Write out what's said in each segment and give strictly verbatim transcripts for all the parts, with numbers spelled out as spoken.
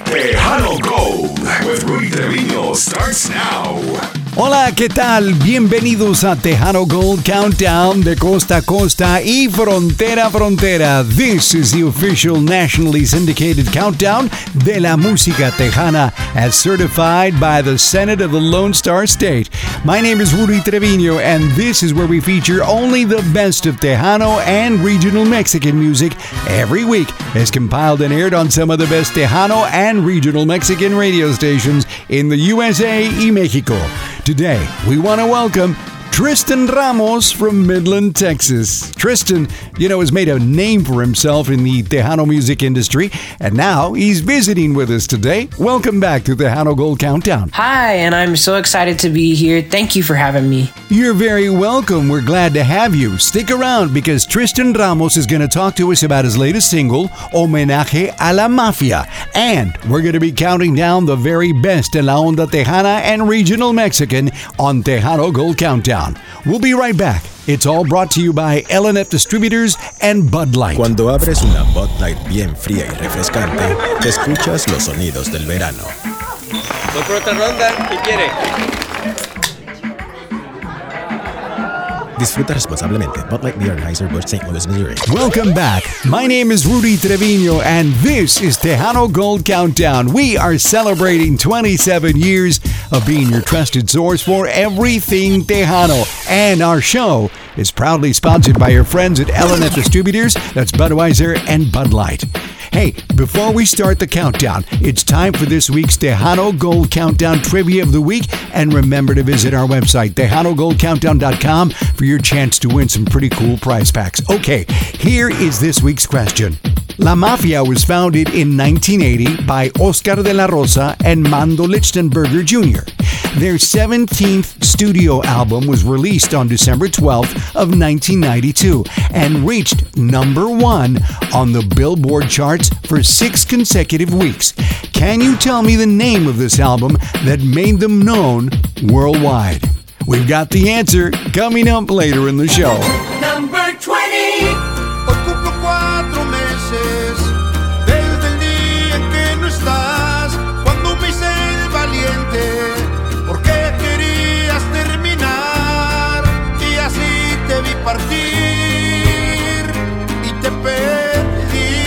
Tejano Gold with Rudy Trevino starts now. Hola, ¿qué tal? Bienvenidos a Tejano Gold Countdown de costa a costa y frontera a frontera. This is the official nationally syndicated countdown de la música tejana as certified by the Senate of the Lone Star State. My name is Rudy Trevino and this is where we feature only the best of Tejano and regional Mexican music every week as compiled and aired on some of the best Tejano and regional Mexican radio stations in the U S A y Mexico. Today, we want to welcome Tristan Ramos from Midland, Texas. Tristan, you know, has made a name for himself in the Tejano music industry, and now he's visiting with us today. Welcome back to Tejano Gold Countdown. Hi, and I'm so excited to be here. Thank you for having me. You're very welcome. We're glad to have you. Stick around because Tristan Ramos is going to talk to us about his latest single, Homenaje a la Mafia. And we're going to be counting down the very best en la onda tejana and regional Mexican on Tejano Gold Countdown. We'll be right back. It's all brought to you by L N F Distributors and Bud Light. Cuando abres una Bud Light bien fría y refrescante, escuchas los sonidos del verano. Voy por otra ronda. ¿Qué quiere? Disfruta responsablemente. Bud Light Beer, Anheuser-Busch, Saint Louis, Missouri. Welcome back. My name is Rudy Trevino, and this is Tejano Gold Countdown. We are celebrating twenty-seven years of being your trusted source for everything Tejano. And our show is proudly sponsored by your friends at L N F Distributors, that's Budweiser and Bud Light. Hey, before we start the countdown, it's time for this week's Tejano Gold Countdown Trivia of the Week. And remember to visit our website, tejano gold countdown dot com, for your chance to win some pretty cool prize packs. Okay, here is this week's question. La Mafia was founded in nineteen eighty by Oscar de la Rosa and Mando Lichtenberger Junior Their seventeenth studio album was released on December twelfth of nineteen ninety-two and reached number one on the Billboard charts for six consecutive weeks. Can you tell me the name of this album that made them known worldwide? We've got the answer coming up later in the show. Number twenty. Hoy cumplo cuatro meses desde el día en que no estás. Cuando me hice el valiente, porque querías terminar y así te vi partir y te perdí.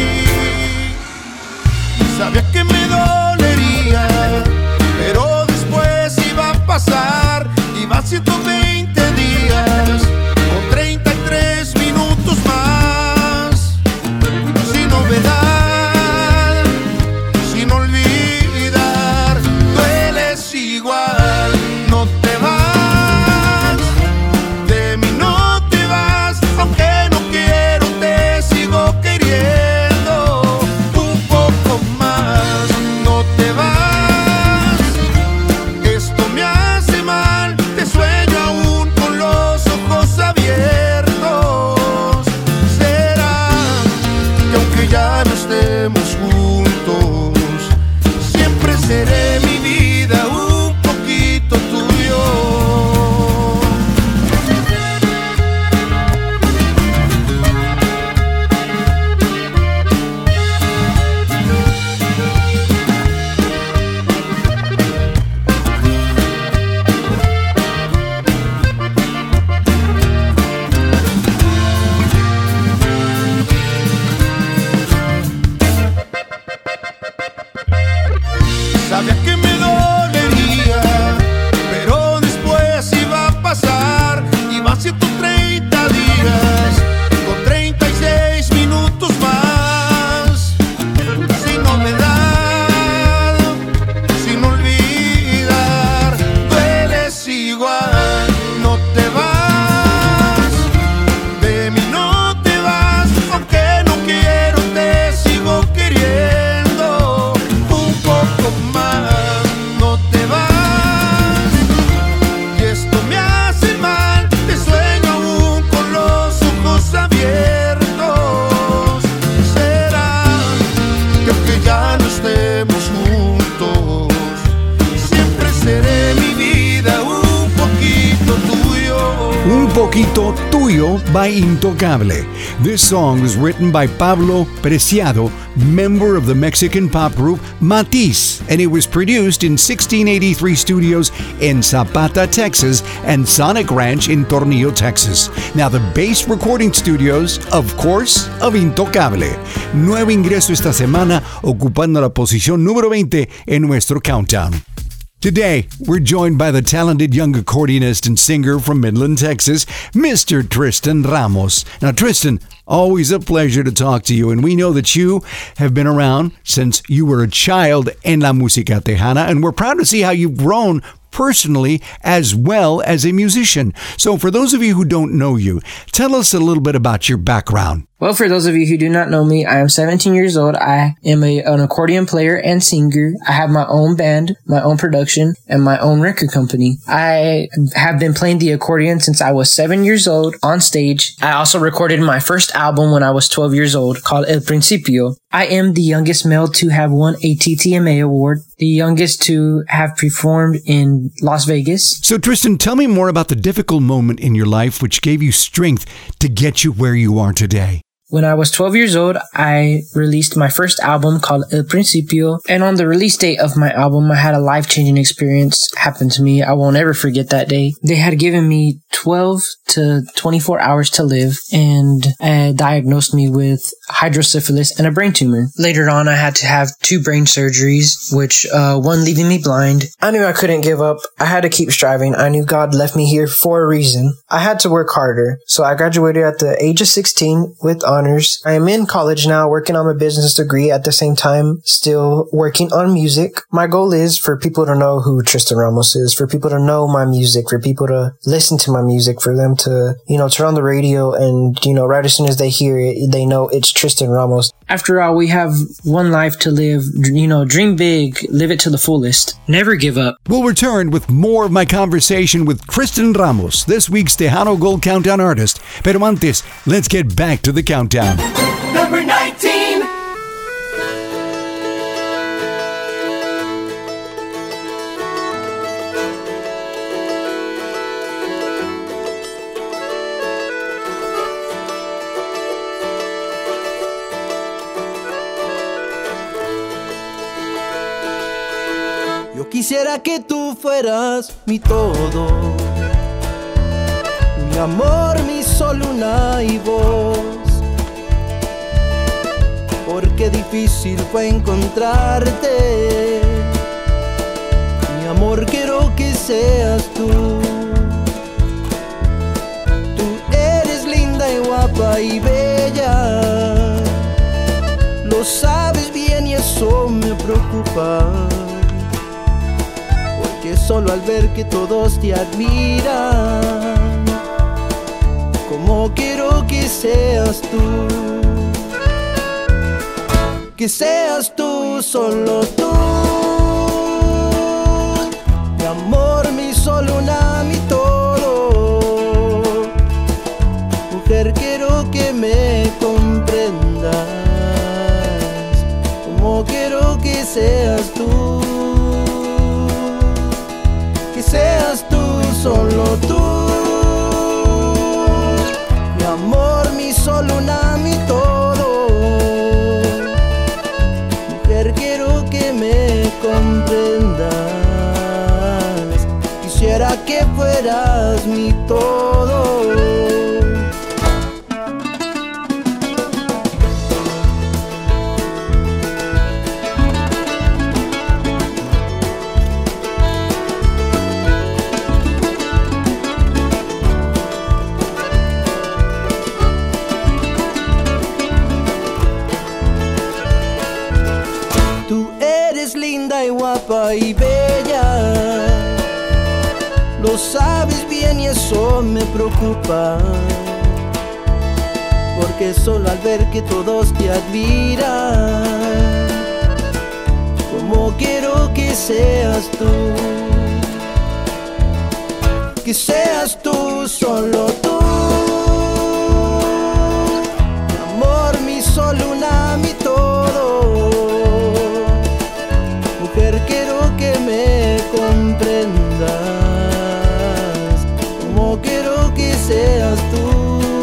Sabía que me dolería, pero después iba a pasar. Iban ciento veinte días con treinta y tres minutos más. Sin novedad, sin olvidar, dueles igual. No te vas, de mí no te vas. Aunque no quiero, te sigo queriendo un poco más. No te vas, esto me hace mal. Te sueño aún con los ojos abiertos. Será que aunque ya no estemos juntos, siempre seré mi vida un poquito tuyo. Sabía que me dolería, pero después iba a pasar. Iban ciento treinta días con treinta y seis minutos más. Sin novedad, sin olvidar, dueles igual. No te vas, de mí no te vas. Aunque no quiero, te sigo queriendo un poco más. No te vas, y esto me hace mal. Te sueño aún con los ojos abiertos. Será que aunque ya no estemos juntos, siempre seré mi vida un poquito tuyo. Un poquito tuyo. Principio by Intocable. This song was written by Pablo Preciado, member of the Mexican pop group Matiz, and it was produced in sixteen eighty-three studios in Zapata, Texas, and Sonic Ranch in Tornillo, Texas. Now, the bass recording studios, of course, of Intocable. Nuevo ingreso esta semana, ocupando la posición número veinte en nuestro countdown. Today, we're joined by the talented young accordionist and singer from Midland, Texas, Mister Tristan Ramos. Now, Tristan, always a pleasure to talk to you, and we know that you have been around since you were a child en la música tejana, and we're proud to see how you've grown personally as well as a musician. So for those of you who don't know you, tell us a little bit about your background. Well, for those of you who do not know me, I am seventeen years old. I am a, an accordion player and singer. I have my own band, my own production, and my own record company. I have been playing the accordion since I was seven years old on stage. I also recorded my first album when I was twelve years old called El Principio. I am the youngest male to have won a T T M A award, the youngest to have performed in Las Vegas. So, Tristan, tell me more about the difficult moment in your life which gave you strength to get you where you are today. When I was twelve years old, I released my first album called El Principio. And on the release date of my album, I had a life-changing experience happen to me. I won't ever forget that day. They had given me twelve to twenty-four hours to live and uh, diagnosed me with hydrocephalus and a brain tumor. Later on, I had to have two brain surgeries, which uh, one leaving me blind. I knew I couldn't give up. I had to keep striving. I knew God left me here for a reason. I had to work harder. So I graduated at the age of sixteen with honors. I am in college now, working on my business degree at the same time, still working on music. My goal is for people to know who Tristan Ramos is, for people to know my music, for people to listen to my music, for them to, you know, turn on the radio and, you know, right as soon as they hear it, they know it's Tristan Ramos. After all, we have one life to live. You know, dream big, live it to the fullest. Never give up. We'll return with more of my conversation with Tristan Ramos, this week's Tejano Gold Countdown artist. Pero antes, let's get back to the countdown. Number nineteen. Yo quisiera que tú fueras mi todo, mi amor, mi sol, luna y voz. Porque difícil fue encontrarte. Mi amor, quiero que seas tú. Tú eres linda y guapa y bella. Lo sabes bien y eso me preocupa. Porque solo al ver que todos te admiran, como quiero que seas tú. Que seas tú, solo tú. Mi amor, mi sol, luna, mi todo. Mujer, quiero que me comprendas, como quiero que seas tú. Que seas tú, solo tú. Mi amor, mi sol, luna, mi todo. Quiero que me comprendas. Quisiera que fueras mi todo. Y bella, lo sabes bien y eso me preocupa, porque solo al ver que todos te admiran, como quiero que seas tú. Que seas tú, solo tú. Mi amor, mi sol, luna, mi todo. Mujer, quiero que me comprendas, como quiero que seas tú.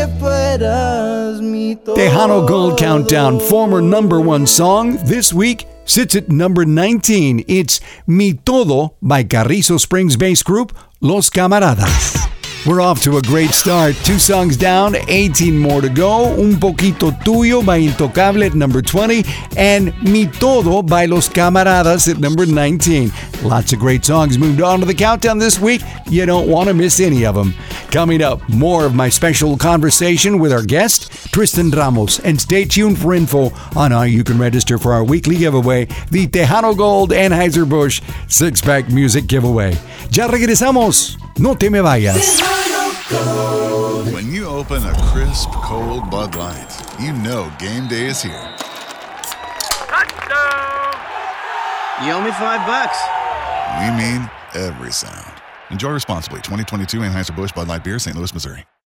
que fueras mi todo. Tejano Gold Countdown, former number one song, this week sits at number nineteen. It's Mi Todo by Carrizo Springs-based group Los Camaradas. We're off to a great start. Two songs down, eighteen more to go. Un Poquito Tuyo by Intocable at number twenty, and Mi Todo by Los Camaradas at number nineteen. Lots of great songs moved on to the countdown this week. You don't want to miss any of them. Coming up, more of my special conversation with our guest, Tristan Ramos, and stay tuned for info on how you can register for our weekly giveaway, the Tejano Gold Anheuser-Busch Six-Pack Music Giveaway. Ya regresamos. No te me vayas. When you open a crisp, cold Bud Light, you know game day is here. Touchdown! You owe me five bucks. We mean every sound. Enjoy responsibly. twenty twenty-two Anheuser-Busch Bud Light Beer, Saint Louis, Missouri.